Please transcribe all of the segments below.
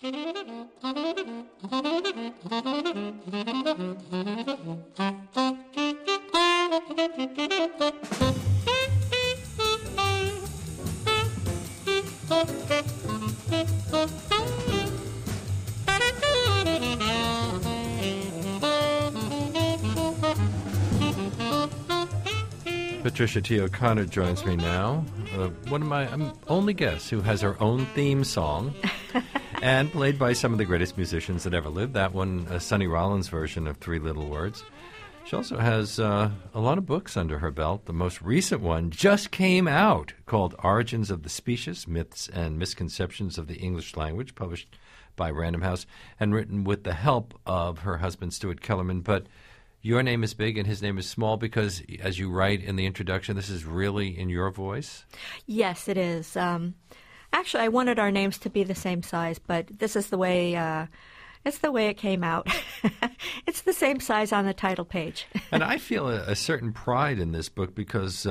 Patricia T. O'Connor joins me now. One of my only guests who has her own theme song and played by some of the greatest musicians that ever lived. That one, Sonny Rollins' version of Three Little Words. She also has a lot of books under her belt. The most recent one just came out called Origins of the Specious, Myths and Misconceptions of the English Language, published by Random House and written with the help of her husband, Stuart Kellerman. But your name is big and his name is small because, as you write in the introduction, this is really in your voice? Yes, it is. Actually, I wanted our names to be the same size, but this is the way it's the way it came out. It's the same size on the title page. And I feel a certain pride in this book because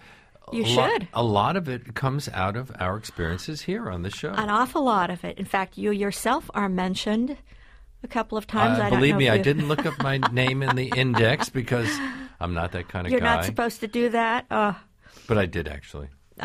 you should. A lot of it comes out of our experiences here on the show. An awful lot of it. In fact, you yourself are mentioned a couple of times. Believe me, I didn't look up my name in the index because I'm not that kind of guy. You're not supposed to do that. But I did, actually.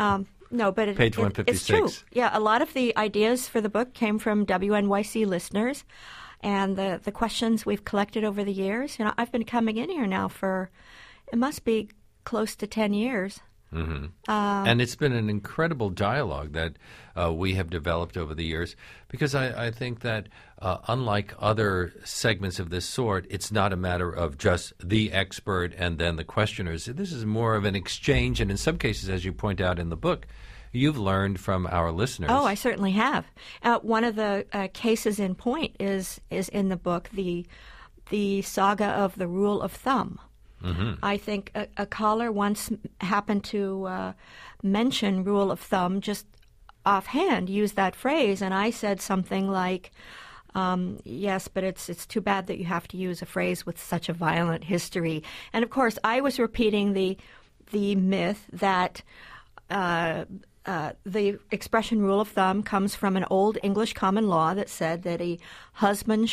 No, but Page 156. It's true. Yeah, a lot of the ideas for the book came from WNYC listeners, and the questions we've collected over the years. You know, I've been coming in here now for, it must be close to 10 years. Mm-hmm. And it's been an incredible dialogue that we have developed over the years because I think that unlike other segments of this sort, it's not a matter of just the expert and then the questioners. This is more of an exchange, and in some cases, as you point out in the book, you've learned from our listeners. Oh, I certainly have. One of the cases in point is in the book, the saga of the rule of thumb. Mm-hmm. I think a caller once happened to mention rule of thumb, just offhand, used that phrase, and I said something like, yes, but it's too bad that you have to use a phrase with such a violent history. And of course, I was repeating the myth that the expression rule of thumb comes from an old English common law that said that a husband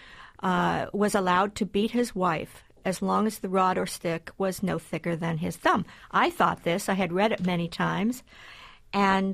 was allowed to beat his wife as long as the rod or stick was no thicker than his thumb. I thought this. I had read it many times. And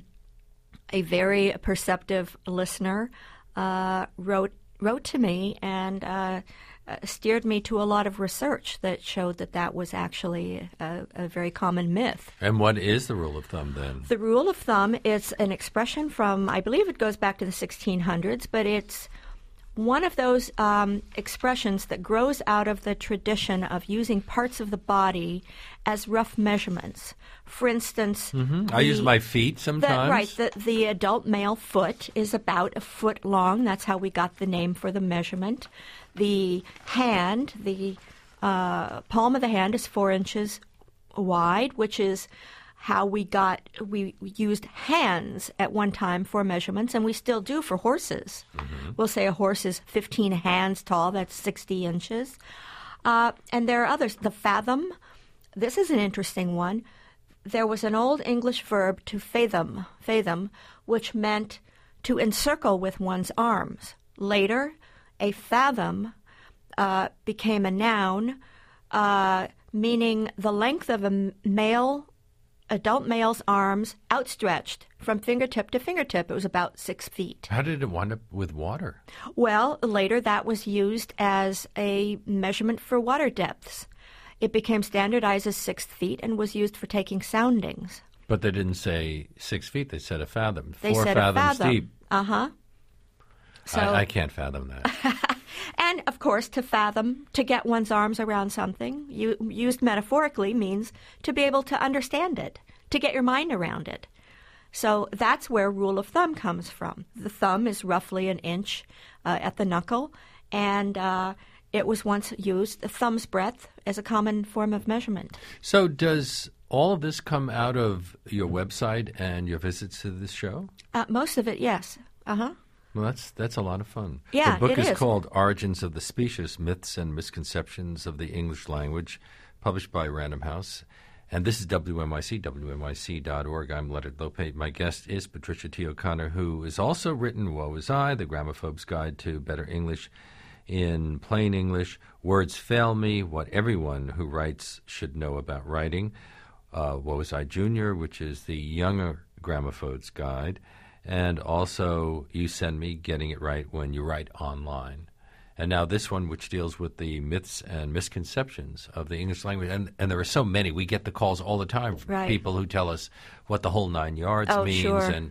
a very perceptive listener wrote to me and steered me to a lot of research that showed that was actually a very common myth. And what is the rule of thumb then? The rule of thumb is an expression from, I believe it goes back to the 1600s, but it's one of those expressions that grows out of the tradition of using parts of the body as rough measurements. For instance, I use my feet sometimes. The adult male foot is about a foot long. That's how we got the name for the measurement. The hand, the palm of the hand is 4 inches wide, which is how we used hands at one time for measurements, and we still do for horses. Mm-hmm. We'll say a horse is 15 hands tall, that's 60 inches. And there are others. The fathom, this is an interesting one. There was an old English verb to fathom, which meant to encircle with one's arms. Later, a fathom became a noun, meaning the length of a adult male's arms outstretched from fingertip to fingertip. It was about 6 feet. How did it wind up with water? Well, later that was used as a measurement for water depths. It became standardized as 6 feet and was used for taking soundings. But they didn't say 6 feet. They said a fathom. They 4 said fathoms a fathom. deep. Uh-huh. So, I can't fathom that. And, of course, to fathom, to get one's arms around something, used metaphorically, means to be able to understand it, to get your mind around it. So that's where rule of thumb comes from. The thumb is roughly an inch at the knuckle, and it was once used, the thumb's breadth, as a common form of measurement. So does all of this come out of your website and your visits to this show? Most of it, yes. Uh-huh. Well, that's a lot of fun. Yeah, the book it is is called Origins of the Specious, Myths and Misconceptions of the English Language, published by Random House. And this is WNYC, WNYC.org. I'm Leonard Lopate. My guest is Patricia T. O'Connor, who has also written Woe Is I, The Gramophobe's Guide to Better English in Plain English, Words Fail Me, What Everyone Who Writes Should Know About Writing, Woe Is I Jr., which is the younger gramophobe's guide, and also You Send Me, Getting It Right When You Write Online. And now this one, which deals with the myths and misconceptions of the English language. And there are so many. We get the calls all the time from people who tell us what the whole 9 yards means. Sure. And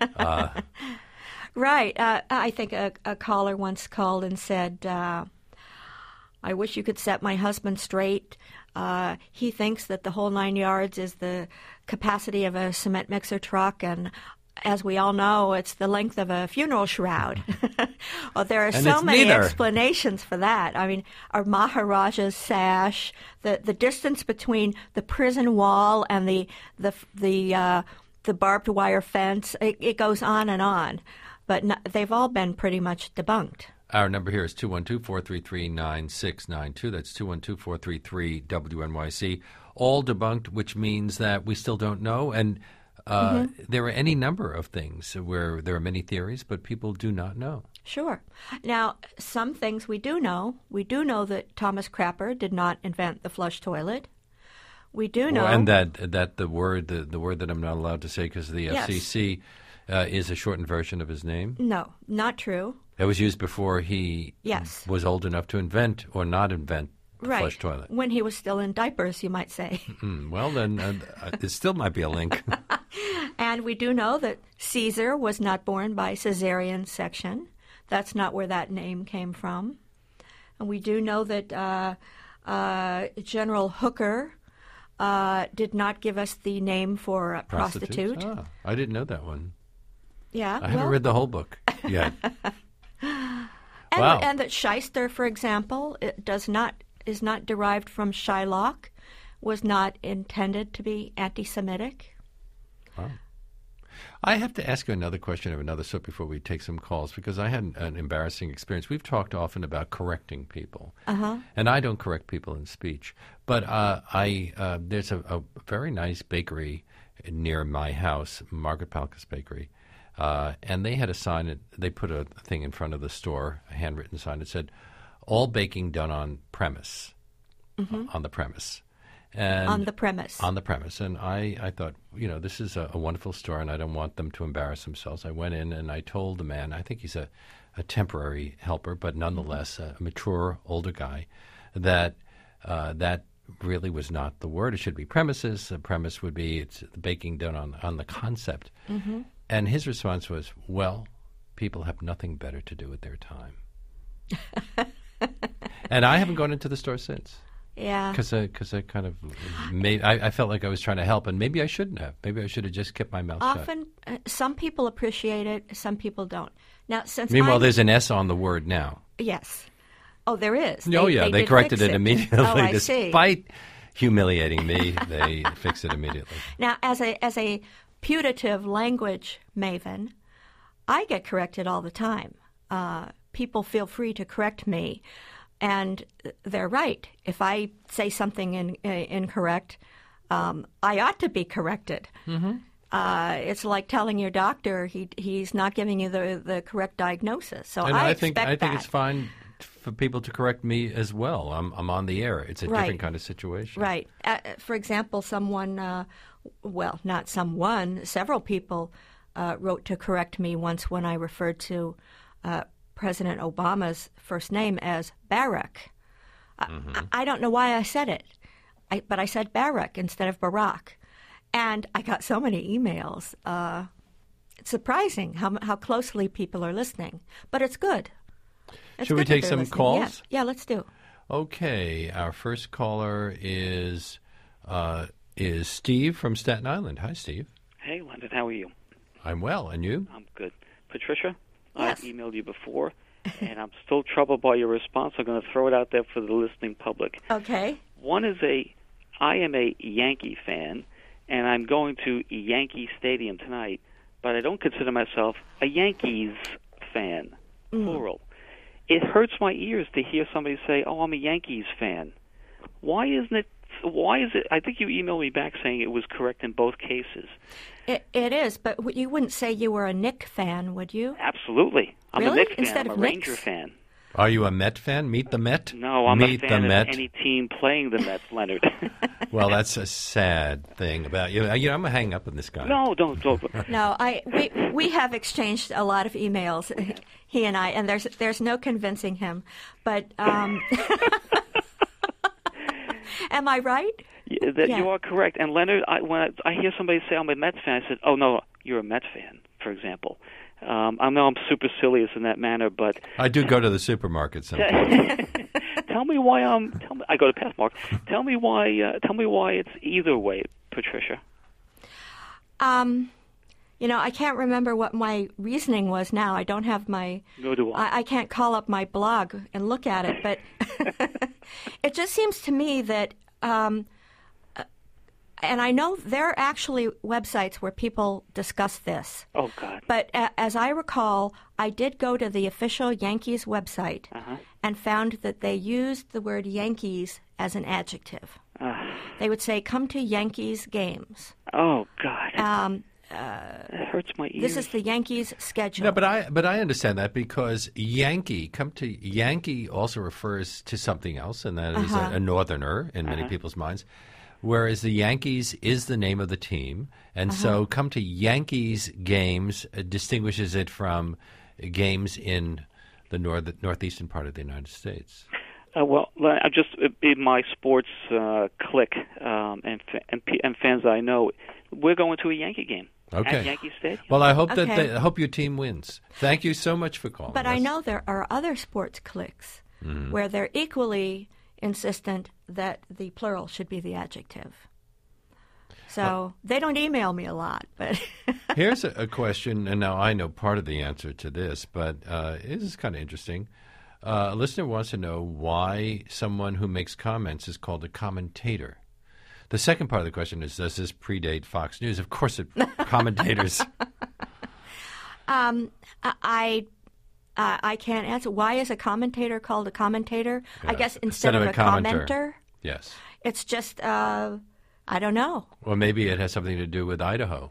Right. I think a caller once called and said, I wish you could set my husband straight. He thinks that the whole 9 yards is the capacity of a cement mixer truck, and as we all know, it's the length of a funeral shroud. Well, there are so many explanations for that. I mean, our Maharaja's sash, the distance between the prison wall and the barbed wire fence, it goes on and on. But they've all been pretty much debunked. Our number here is 212-433-9692. That's 212-433-WNYC. All debunked, which means that we still don't know. And there are any number of things where there are many theories, but people do not know. Sure. Now, some things we do know. We do know that Thomas Crapper did not invent the flush toilet. We do know, and that the word that I'm not allowed to say because of the FCC is a shortened version of his name. No, not true. It was used before he was old enough to invent or not invent the flush toilet. When he was still in diapers, you might say. Well, then it still might be a link. And we do know that Caesar was not born by cesarean section. That's not where that name came from. And we do know that General Hooker did not give us the name for prostitute. Ah, I didn't know that one. Yeah, I haven't read the whole book yet. And that shyster, for example, is not derived from Shylock, was not intended to be anti-Semitic. Wow. I have to ask you another question of another sort before we take some calls, because I had an embarrassing experience. We've talked often about correcting people, and I don't correct people in speech. But there's a very nice bakery near my house, Margaret Palkas Bakery, and they had a sign. They put a thing in front of the store, a handwritten sign that said, "All baking done on premise," on the premise. And on the premise. On the premise. And I thought, this is a wonderful store, and I don't want them to embarrass themselves. I went in and I told the man, I think he's a temporary helper, but nonetheless a mature, older guy, that that really was not the word. It should be premises. The premise would be it's the baking done on the concept. And his response was, well, people have nothing better to do with their time. And I haven't gone into the store since. Yeah. Because I kind of I felt like I was trying to help, and maybe I shouldn't have. Maybe I should have just kept my mouth shut. Often, some people appreciate it, some people don't. Now, Meanwhile, there's an S on the word now. Yes. Oh, there is. They corrected it immediately. Oh, Despite humiliating me, they fixed it immediately. Now, as a putative language maven, I get corrected all the time. People feel free to correct me. And they're right. If I say something incorrect, I ought to be corrected. It's like telling your doctor he's not giving you the correct diagnosis. So I think it's fine for people to correct me as well. I'm on the air. It's a different kind of situation. Right. For example, someone, not someone, several people wrote to correct me once when I referred to President Obama's first name as Barack. I don't know why I said it, but I said Barack instead of Barack. And I got so many emails. It's surprising how closely people are listening, but it's good. Should we take some calls? Yeah, let's do. Okay, our first caller is Steve from Staten Island. Hi, Steve. Hey, London, how are you? I'm well, and you? I'm good. Patricia? Yes. I've emailed you before, and I'm still troubled by your response. I'm going to throw it out there for the listening public. Okay. One is I am a Yankee fan, and I'm going to Yankee Stadium tonight, but I don't consider myself a Yankees fan, plural. It hurts my ears to hear somebody say, oh, I'm a Yankees fan. Why isn't it why is it? I think you emailed me back saying it was correct in both cases. It is, but you wouldn't say you were a Nick fan, would you? Absolutely. I'm Really? a Knicks fan. Instead I'm of a Ranger Knicks? fan. Are you a Met fan? Meet the Met? No, I'm Meet a fan the of Met. any team playing the Mets, Leonard. Well, that's a sad thing about you. I'm going to hang up on this guy. No, don't. No, we have exchanged a lot of emails, he and I, and there's no convincing him. But am I right? Yeah. You are correct. And Leonard, when I hear somebody say I'm a Mets fan, I said, "Oh no, you're a Mets fan," for example. I know I'm supercilious in that manner, but I do go to the supermarket sometimes. tell me why I go to Pathmark. Tell me why it's either way, Patricia. I can't remember what my reasoning was now. I don't have my... Nor do I. I can't call up my blog and look at it, but it just seems to me that... and I know there are actually websites where people discuss this. Oh, God. But as I recall, I did go to the official Yankees website and found that they used the word Yankees as an adjective. They would say, come to Yankees games. Oh, God. It hurts my ears. This is the Yankees schedule. No, but I understand that because Yankee also refers to something else, and that is a northerner in many people's minds. Whereas the Yankees is the name of the team, and so come to Yankees games distinguishes it from games in the northeastern part of the United States. Well, I just in my sports clique and fans I know, we're going to a Yankee game at Yankee Stadium. Well, I hope I hope your team wins. Thank you so much for calling. But us. I know there are other sports cliques where they're equally insistent that the plural should be the adjective. So they don't email me a lot, but here's a question, and now I know part of the answer to this, but it is kind of interesting. A listener wants to know why someone who makes comments is called a commentator. The second part of the question is, does this predate Fox News? Of course, commentators. I can't answer. Why is a commentator called a commentator? Yeah. I guess instead of a commenter. Yes. It's just, I don't know. Well, maybe it has something to do with Idaho.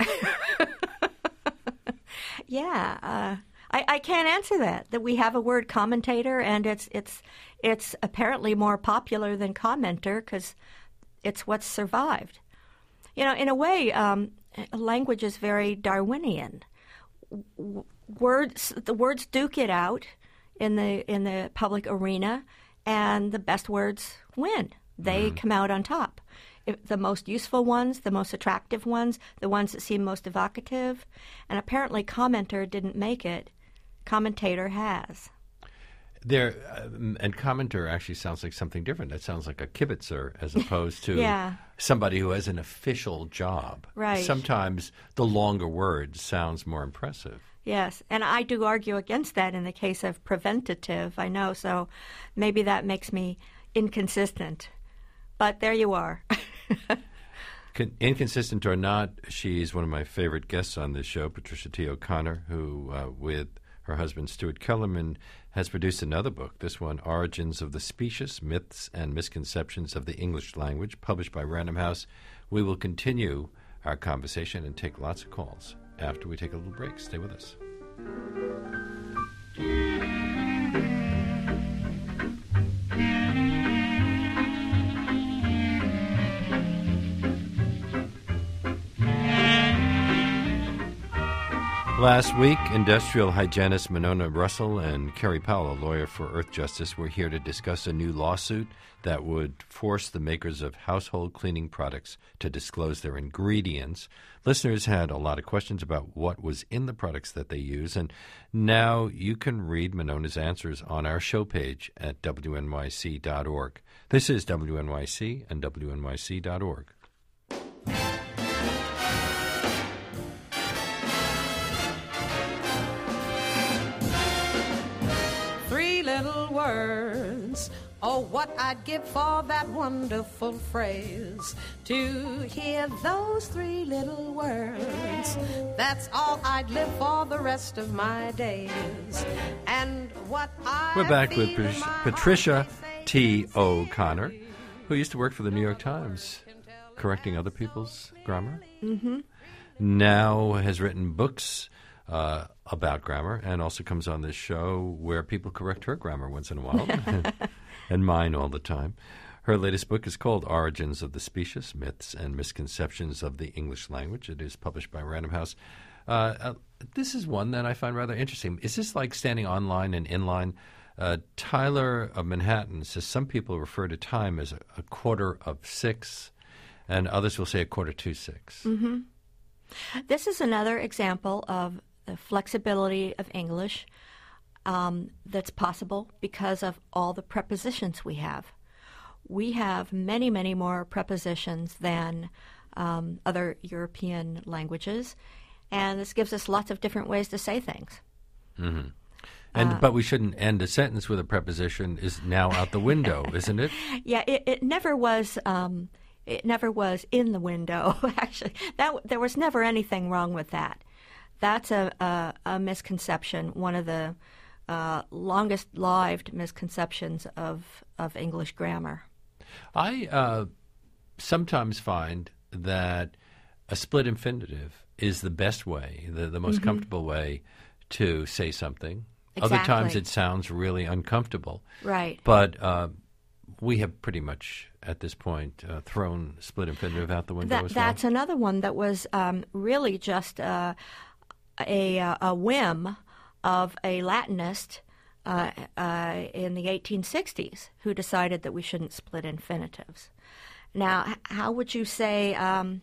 Yeah. I can't answer that. That we have a word commentator, and it's apparently more popular than commenter because it's what's survived. In a way, language is very Darwinian. The words duke it out in the public arena, and the best words win. They come out on top. The most useful ones, the most attractive ones, the ones that seem most evocative. And apparently commenter didn't make it. Commentator has. There and commenter actually sounds like something different. That sounds like a kibitzer as opposed to somebody who has an official job. Right. Sometimes the longer word sounds more impressive. Yes, and I do argue against that in the case of preventative, I know, so maybe that makes me inconsistent. But there you are. Inconsistent or not, she's one of my favorite guests on this show, Patricia T. O'Connor, who, with her husband Stuart Kellerman, has produced another book, this one, Origins of the Specious, Myths and Misconceptions of the English Language, published by Random House. We will continue our conversation and take lots of calls after we take a little break. Stay with us. Last week, industrial hygienist Monona Russell and Kerry Powell, a lawyer for Earth Justice, were here to discuss a new lawsuit that would force the makers of household cleaning products to disclose their ingredients. Listeners had a lot of questions about what was in the products that they use, and now you can read Monona's answers on our show page at wnyc.org. This is WNYC and wnyc.org. Little words, oh, what I'd give for that wonderful phrase. To hear those three little words, that's all I'd live for the rest of my days. And what I We're back with Patricia T. O'Connor, who used to work for the New York Times, correcting other people's grammar. Mm-hmm. Now has written books about grammar and also comes on this show where people correct her grammar once in a while and mine all the time. Her latest book is called Origins of the Specious, Myths and Misconceptions of the English Language. It is published by Random House. This is one that I find rather interesting. Is this like standing online and inline? Tyler of Manhattan says some people refer to time as a quarter of 6, and others will say a quarter to 6. Mm-hmm. This is another example of the flexibility of English that's possible because of all the prepositions we have. We have many, many more prepositions than other European languages, and this gives us lots of different ways to say things. Mm-hmm. But we shouldn't end a sentence with a preposition is now out the window, isn't it? Yeah, it never was. It never was in the window. Actually, there was never anything wrong with that. That's a misconception. One of the longest-lived misconceptions of English grammar. I sometimes find that a split infinitive is the best way, the most Mm-hmm. comfortable way to say something. Exactly. Other times it sounds really uncomfortable. Right. But we have pretty much, at this point, thrown split infinitive out the window as well. That's another one that was really just a whim of a Latinist in the 1860s who decided that we shouldn't split infinitives. Now, how would you say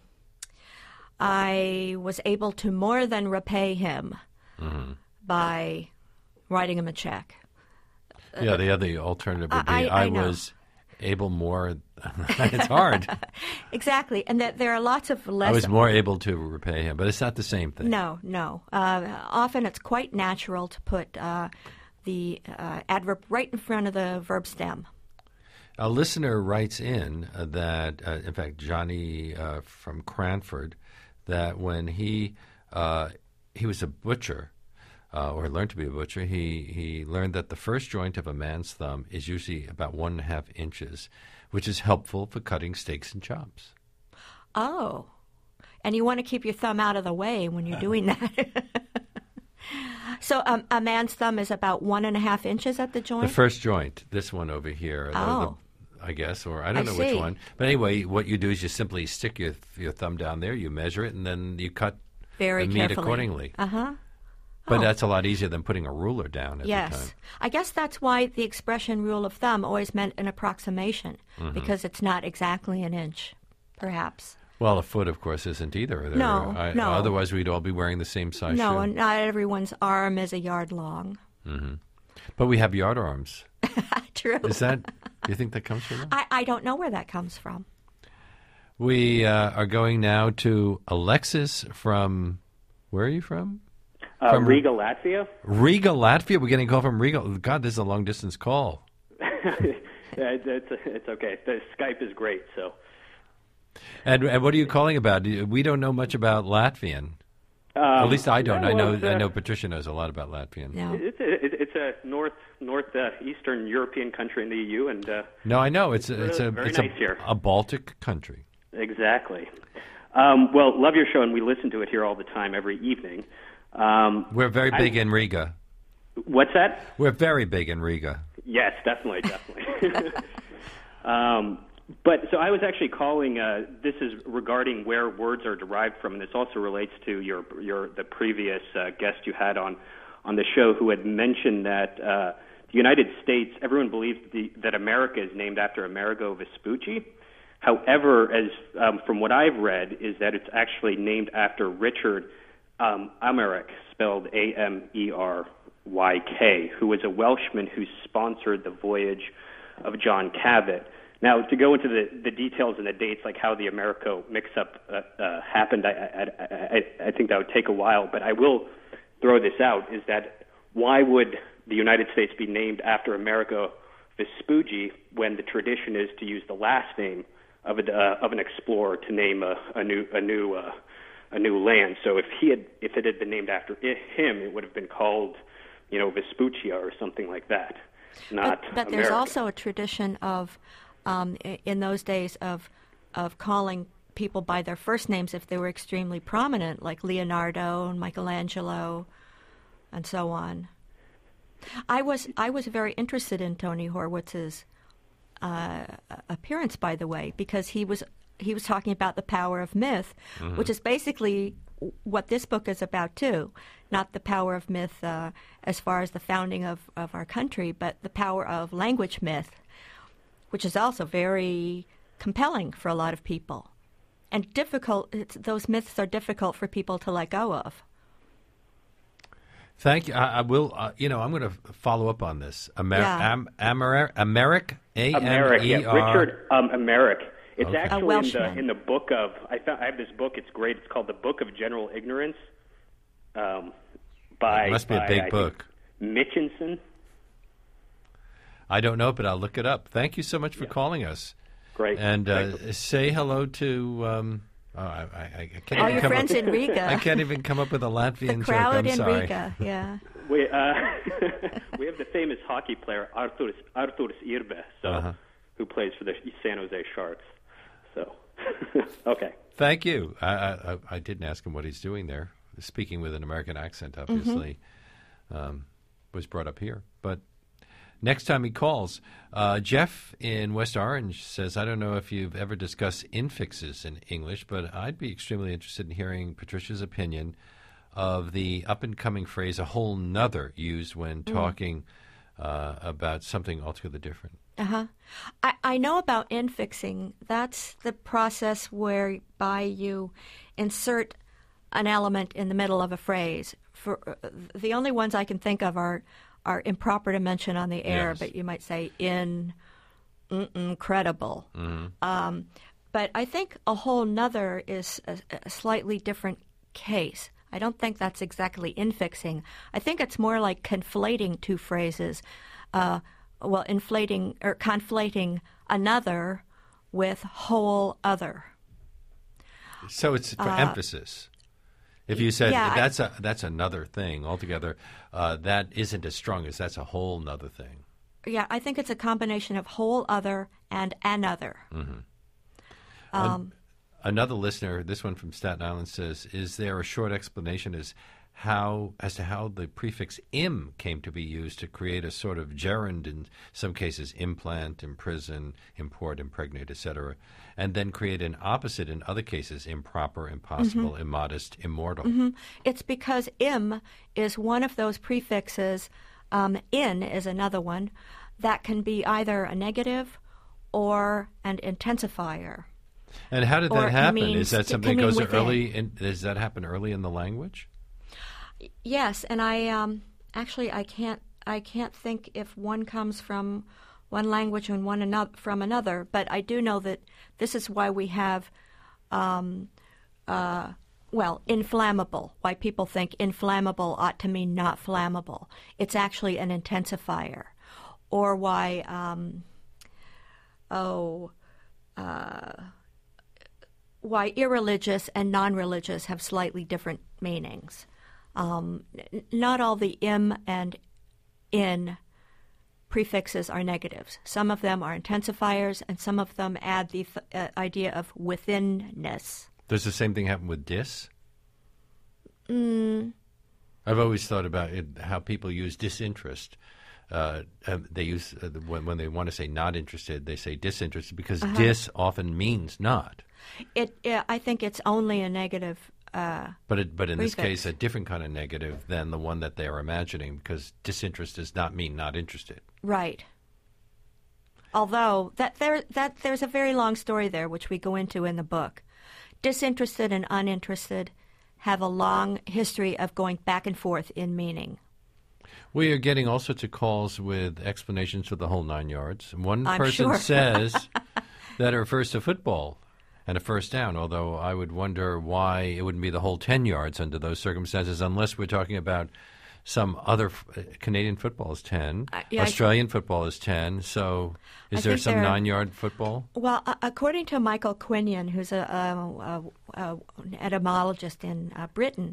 I was able to more than repay him by writing him a check? Yeah, the other alternative would be I know. was able more. It's hard. Exactly, and that there are lots of less. I was more able to repay him, but it's not the same thing. No. Often it's quite natural to put the adverb right in front of the verb stem. A listener writes in that, in fact, Johnny from Cranford, that when he was a butcher, or learned to be a butcher, he learned that the first joint of a man's thumb is usually about 1.5 inches, which is helpful for cutting steaks and chops. Oh, and you want to keep your thumb out of the way when you're doing that. So a man's thumb is about 1.5 inches at the joint? The first joint, this one over here, I guess, or I don't know which one. But anyway, what you do is you simply stick your thumb down there, you measure it, and then you cut Very the meat carefully. accordingly. Uh-huh. But that's a lot easier than putting a ruler down at the time. Yes. I guess that's why the expression rule of thumb always meant an approximation, because it's not exactly an inch, perhaps. Well, a foot, of course, isn't either. No. Otherwise, we'd all be wearing the same size shoe. No, and not everyone's arm is a yard long. Mm-hmm. But we have yard arms. True. Do you think that comes from that? I don't know where that comes from. We are going now to Alexis from, where are you from? From Riga, Latvia. Riga, Latvia? We're getting a call from Riga. God, this is a long-distance call. It's okay. The Skype is great, so. And what are you calling about? We don't know much about Latvian. At least I don't. I know Patricia knows a lot about Latvian. No. It's a northeastern European country in the EU, and no, I know it's very nice here. A Baltic country. Exactly. Well, love your show, and we listen to it here all the time, every evening. We're very big in Riga. What's that? We're very big in Riga. Yes, definitely. But so I was actually calling. This is regarding where words are derived from, and this also relates to the previous guest you had on the show, who had mentioned that the United States. Everyone believes that America is named after Amerigo Vespucci. However, as from what I've read, is that it's actually named after Richard Americ, spelled AmerYk, who was a Welshman who sponsored the voyage of John Cabot. Now, to go into the details and the dates, like how the Americo mix-up happened, I think that would take a while, but I will throw this out, is that why would the United States be named after Amerigo Vespucci when the tradition is to use the last name of an explorer to name a new land? So if it had been named after him, it would have been called, Vespuccia or something like that. But there's also a tradition of in those days of calling people by their first names if they were extremely prominent, like Leonardo and Michelangelo, and so on. I was very interested in Tony Horwitz's appearance, by the way, because he was talking about the power of myth, which is basically what this book is about too. Not the power of myth as far as the founding of our country, but the power of language myth, which is also very compelling for a lot of people. And difficult. Those myths are difficult for people to let go of. Thank you. I will. I'm going to follow up on this. Americ, A-M-E-R. Richard Americ. It's Okay. actually in the book of. I have this book. It's great. It's called The Book of General Ignorance. By It must be a big book. Mitchinson. I don't know, but I'll look it up. Thank you so much for calling us. Great. And say hello to. I can't All even your come friends up, in Riga. I can't even come up with a Latvian The crowd joke. I'm in sorry. Riga, yeah. We have the famous hockey player Arturas Irbe, who plays for the San Jose Sharks. So, okay. Thank you. I didn't ask him what he's doing there. Speaking with an American accent, obviously, was brought up here. But next time he calls, Jeff in West Orange says, I don't know if you've ever discussed infixes in English, but I'd be extremely interested in hearing Patricia's opinion of the up-and-coming phrase, a whole nother, used when talking about something altogether different. I know about infixing. That's the process whereby you insert an element in the middle of a phrase. For the only ones I can think of are improper to mention on the air, Yes. but you might say incredible. But I think a whole nother is a slightly different case. I don't think that's exactly infixing. I think it's more like conflating two phrases. Inflating or conflating another with whole other. So it's for emphasis. If you said yeah, that's another thing altogether, that isn't as strong as that's a whole nother thing. Yeah, I think it's a combination of whole other and another. Another listener, this one from Staten Island, says, is there a short explanation as to how the prefix "im" came to be used to create a sort of gerund, in some cases implant, imprison, import, impregnate, etc., and then create an opposite in other cases, improper, impossible, immodest, immortal? It's because "im" is one of those prefixes, "in" is another one, that can be either a negative or an intensifier. And how did Or that it happen? means- Is that it something can that goes mean within. early? Does that happen early in the language? Yes, and I actually I can't think if one comes from one language and one from another, but I do know that this is why we have inflammable. Why people think inflammable ought to mean not flammable. It's actually an intensifier, or why why irreligious and non-religious have slightly different meanings. Not all the "im" and "in" prefixes are negatives. Some of them are intensifiers, and some of them add the idea of withinness. Does the same thing happen with dis? I've always thought about how people use disinterest. They use when they want to say not interested, they say disinterested because dis often means not. I think it's only a negative. But in this prefix. case, a different kind of negative than the one that they are imagining, because disinterest does not mean not interested. Right. Although there's a very long story there, which we go into in the book. Disinterested and uninterested have a long history of going back and forth in meaning. We are getting all sorts of calls with explanations for the whole 9 yards. One I'm person sure. says that it refers to football and a first down, although I would wonder why it wouldn't be the whole 10 yards under those circumstances, unless we're talking about some other Canadian football is 10, Australian football is 10, so is there some 9-yard football? Well, according to Michael Quinion, who's an etymologist in Britain,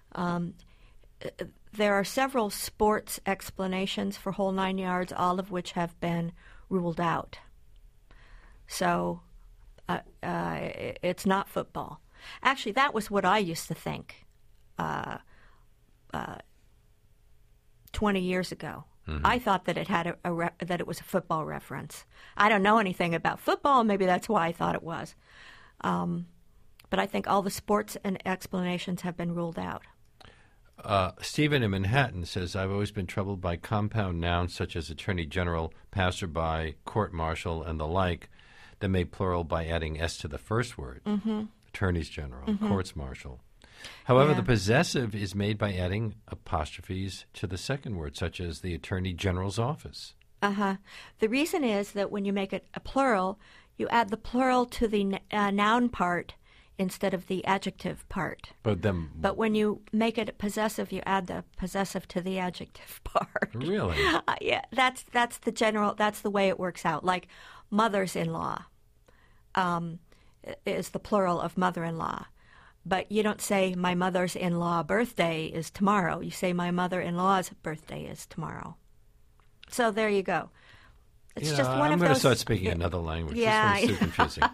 there are several sports explanations for whole 9 yards, all of which have been ruled out. So it's not football. Actually, that was what I used to think 20 years ago. Mm-hmm. I thought that it had that it was a football reference. I don't know anything about football. Maybe that's why I thought it was. But I think all the sports and explanations have been ruled out. Stephen in Manhattan says, I've always been troubled by compound nouns such as attorney general, passerby, court-martial, and the like that may plural by adding S to the first word. Mm-hmm. Attorneys general, mm-hmm. courts-martial. However, the possessive is made by adding apostrophes to the second word, such as the attorney general's office. Uh-huh. The reason is that when you make it a plural, you add the plural to the noun part instead of the adjective part. But when you make it possessive, you add the possessive to the adjective part. Really? Yeah, that's the way it works out. Like mothers-in-law is the plural of mother-in-law. But you don't say my mother's-in-law birthday is tomorrow. You say my mother-in-law's birthday is tomorrow. So there you go. It's just one of those. I'm going to start speaking another language. Yeah. This one's too confusing.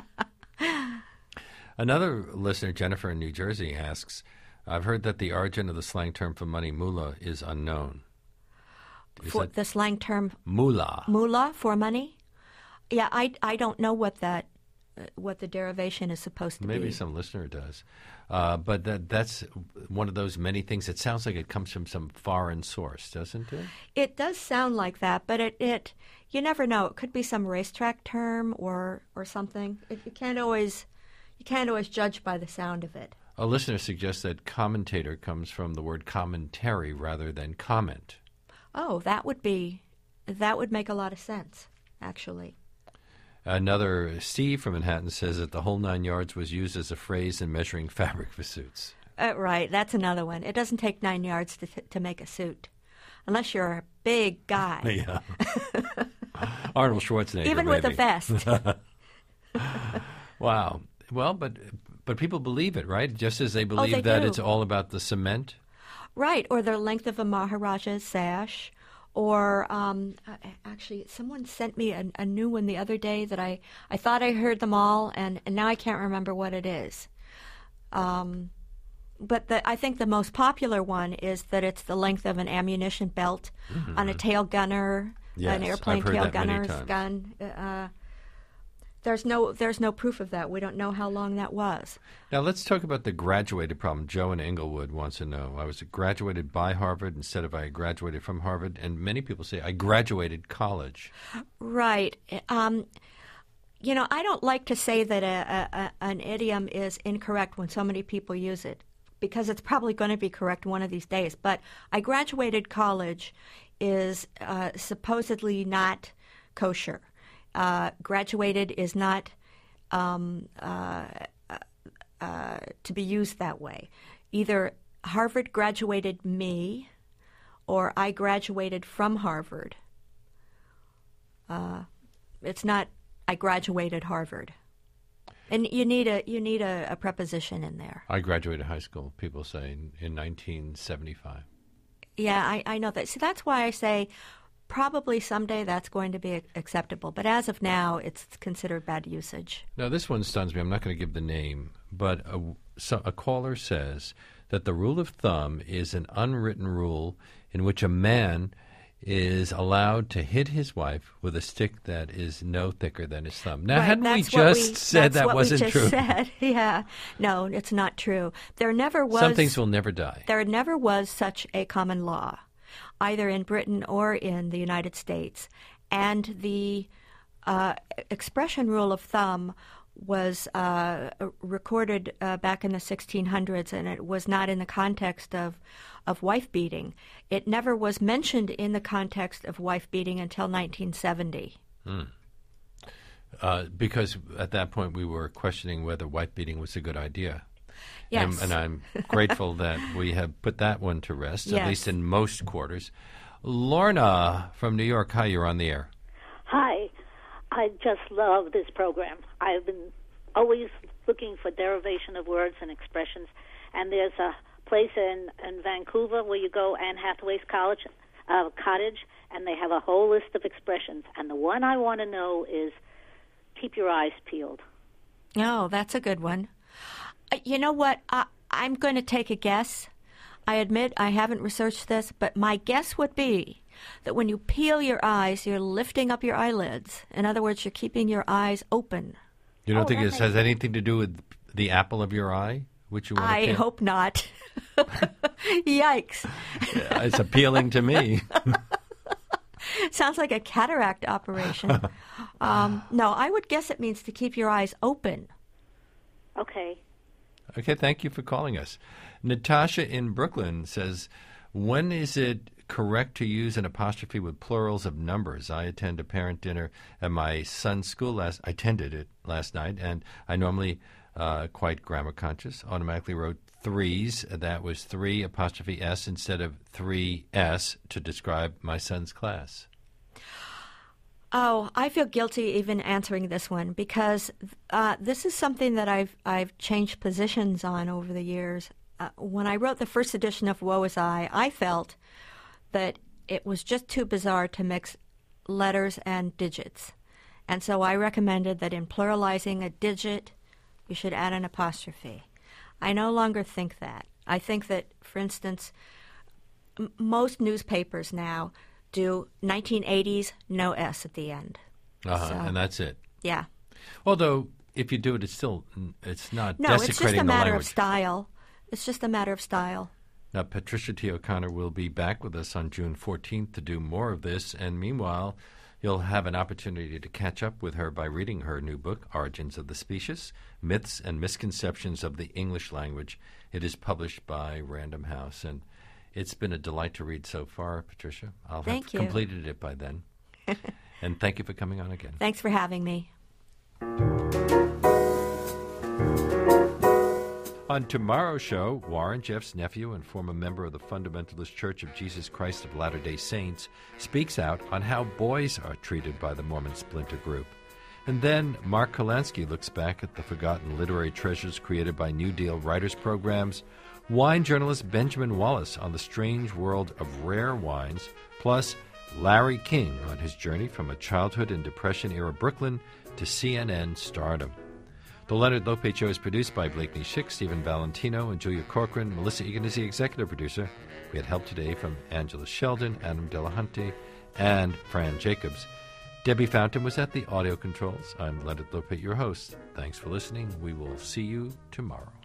Another listener, Jennifer in New Jersey, asks, I've heard that the origin of the slang term for money, moolah, is unknown. For the slang term? Moolah. Moolah for money? Yeah, I don't know what the derivation is supposed to be. Maybe some listener does. But that's one of those many things. It sounds like it comes from some foreign source, doesn't it? It does sound like that, but it you never know. It could be some racetrack term or something. You can't always judge by the sound of it. A listener suggests that commentator comes from the word commentary rather than comment. Oh, that would make a lot of sense, actually. Another, Steve from Manhattan, says that the whole 9 yards was used as a phrase in measuring fabric for suits. Right, that's another one. It doesn't take 9 yards to make a suit, unless you're a big guy. Yeah. Arnold Schwarzenegger, even maybe. with a vest. Wow. Well, but people believe it, right? Just as they believe that it's all about the cement. Right, or the length of a Maharaja's sash. Or actually, someone sent me a new one the other day that I thought I heard them all, and now I can't remember what it is. But I think the most popular one is that it's the length of an ammunition belt on a tail gunner, an airplane tail gunner's gun. There's no proof of that. We don't know how long that was. Now let's talk about the graduated problem. Joe in Englewood wants to know. I was graduated by Harvard instead of I graduated from Harvard, and many people say I graduated college. Right. I don't like to say that an idiom is incorrect when so many people use it, because it's probably going to be correct one of these days. But I graduated college is supposedly not kosher. Graduated is not to be used that way. Either Harvard graduated me, or I graduated from Harvard. It's not I graduated Harvard, and you need a preposition in there. I graduated high school. People say in 1975. Yeah, I know that. So that's why I say. Probably someday that's going to be acceptable, but as of now, it's considered bad usage. Now, this one stuns me. I'm not going to give the name, but a caller says that the rule of thumb is an unwritten rule in which a man is allowed to hit his wife with a stick that is no thicker than his thumb. Now, hadn't we just said that wasn't true? Said. Yeah. No, it's not true. There never was. Some things will never die. There never was such a common law, either in Britain or in the United States. And the expression rule of thumb was recorded back in the 1600s, and it was not in the context of wife beating. It never was mentioned in the context of wife beating until 1970. Because at that point we were questioning whether wife beating was a good idea. Yes. And I'm grateful that we have put that one to rest, yes. At least in most quarters. Lorna from New York, hi, you're on the air. Hi. I just love this program. I've been always looking for derivation of words and expressions, and there's a place in Vancouver where you go, Anne Hathaway's cottage, and they have a whole list of expressions. And the one I want to know is keep your eyes peeled. Oh, that's a good one. You know what? I'm going to take a guess. I admit I haven't researched this, but my guess would be that when you peel your eyes, you're lifting up your eyelids. In other words, you're keeping your eyes open. You don't think it has anything to do with the apple of your eye, which you want to I peel? hope not. Yikes. It's appealing to me. Sounds like a cataract operation. No, I would guess it means to keep your eyes open. Okay. Okay, thank you for calling us. Natasha in Brooklyn says, when is it correct to use an apostrophe with plurals of numbers? I attend a parent dinner at my son's school I attended it last night, and I normally, quite grammar conscious, automatically wrote threes. That was 3 apostrophe S instead of 3S to describe my son's class. Oh, I feel guilty even answering this one because this is something that I've changed positions on over the years. When I wrote the first edition of Woe Is I felt that it was just too bizarre to mix letters and digits. And so I recommended that in pluralizing a digit, you should add an apostrophe. I no longer think that. I think that, for instance, most newspapers now do 1980s, no S at the end. And that's it. Yeah. Although, if you do it, it's not desecrating the language. No, it's just a matter of style. It's just a matter of style. Now, Patricia T. O'Connor will be back with us on June 14th to do more of this, and meanwhile, you'll have an opportunity to catch up with her by reading her new book, Origins of the Specious, Myths and Misconceptions of the English Language. It is published by Random House, and it's been a delight to read so far, Patricia. I'll have completed it by then. And thank you for coming on again. Thanks for having me. On tomorrow's show, Warren Jeff's nephew and former member of the Fundamentalist Church of Jesus Christ of Latter-day Saints speaks out on how boys are treated by the Mormon splinter group. And then Mark Kolansky looks back at the forgotten literary treasures created by New Deal writers' programs, wine journalist Benjamin Wallace on the strange world of rare wines, plus Larry King on his journey from a childhood in Depression-era Brooklyn to CNN stardom. The Leonard Lopate Show is produced by Blakeney Schick, Stephen Valentino, and Julia Corcoran. Melissa Egan is the executive producer. We had help today from Angela Sheldon, Adam Delahunty, and Fran Jacobs. Debbie Fountain was at the audio controls. I'm Leonard Lopate, your host. Thanks for listening. We will see you tomorrow.